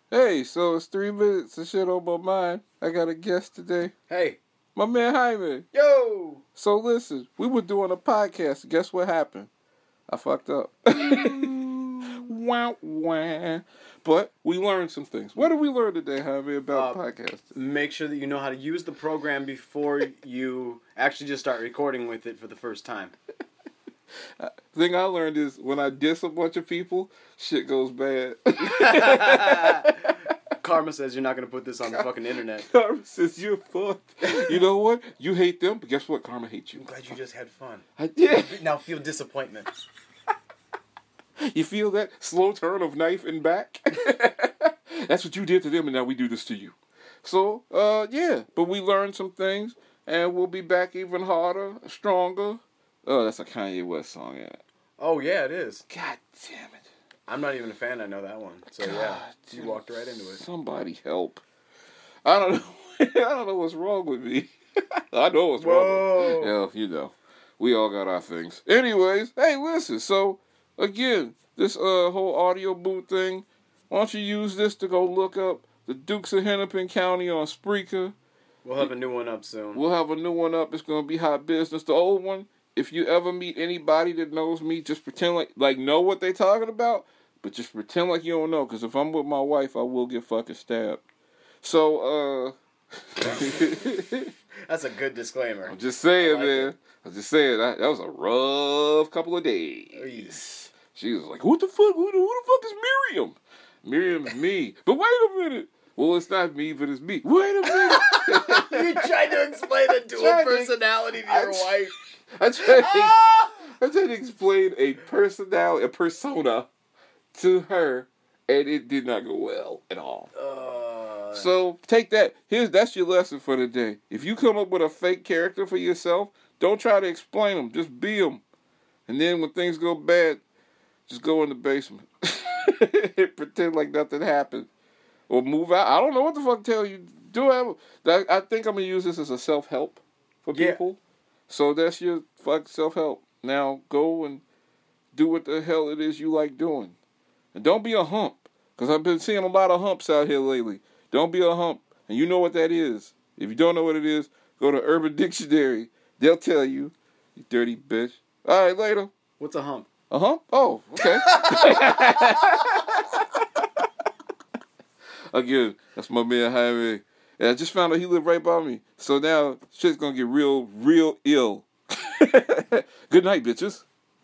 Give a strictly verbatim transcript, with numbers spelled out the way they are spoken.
Hey, so it's three minutes of shit on my mind. I got a guest today. Hey. My man Jaime. Yo! So listen, we were doing a podcast. Guess what happened? I fucked up. Wah, wah. But we learned some things. What did we learn today, Jaime, about Uh, podcasting? Make sure that you know how to use the program before you actually just start recording with it for the first time. The thing I learned is when I diss a bunch of people, shit goes bad. Karma says you're not going to put this on the fucking internet. Karma says you're fucked. You know what? You hate them, but guess what? Karma hates you. I'm glad you just had fun. I did. Now feel disappointment. You feel that slow turn of knife and back? That's what you did to them, and now we do this to you. So, uh, yeah. But we learned some things, and we'll be back even harder, stronger. Oh, that's a Kanye West song, yeah. Oh, yeah, it is. God damn it. I'm not even a fan. I know that one. So, God yeah, damn you walked right into it. Somebody help. I don't know. I don't know what's wrong with me. I know what's Whoa. wrong with me. Yeah, you know. We all got our things. Anyways, hey, listen. So, again, this uh whole audio boot thing, why don't you use this to go look up the Dukes of Hennepin County on Spreaker. We'll have a new one up soon. We'll have a new one up. It's going to be hot business. The old one, if you ever meet anybody that knows me, just pretend like, like know what they talking about, but just pretend like you don't know, because if I'm with my wife, I will get fucking stabbed. So, uh... That's a good disclaimer. I'm just saying, like man. it. I'm just saying, that, that was a rough couple of days. She was like, what the fuck? Who the, who the fuck is Miriam? Miriam is me. But wait a minute. Well, it's not me, but it's me. Wait a minute. You tried to explain a dual Tried to- personality to your I- wife. I tried, to, Ah! I tried to explain a personality, a persona to her, and it did not go well at all. Uh, So take that. Here's that's your lesson for the day. If you come up with a fake character for yourself, don't try to explain them. Just be them. And then when things go bad, just go in the basement. Pretend like nothing happened. Or move out. I don't know what the fuck to tell you. Do I, I think I'm going to use this as a self-help for Yeah. people. So that's your fuck self-help. Now go and do what the hell it is you like doing. And don't be a hump. Because I've been seeing a lot of humps out here lately. Don't be a hump. And you know what that is. If you don't know what it is, go to Urban Dictionary. They'll tell you. You dirty bitch. All right, later. What's a hump? A hump? Oh, okay. Again, that's my man Jaime. And I just found out he lived right by me. So now shit's gonna get real, real ill. Good night, bitches.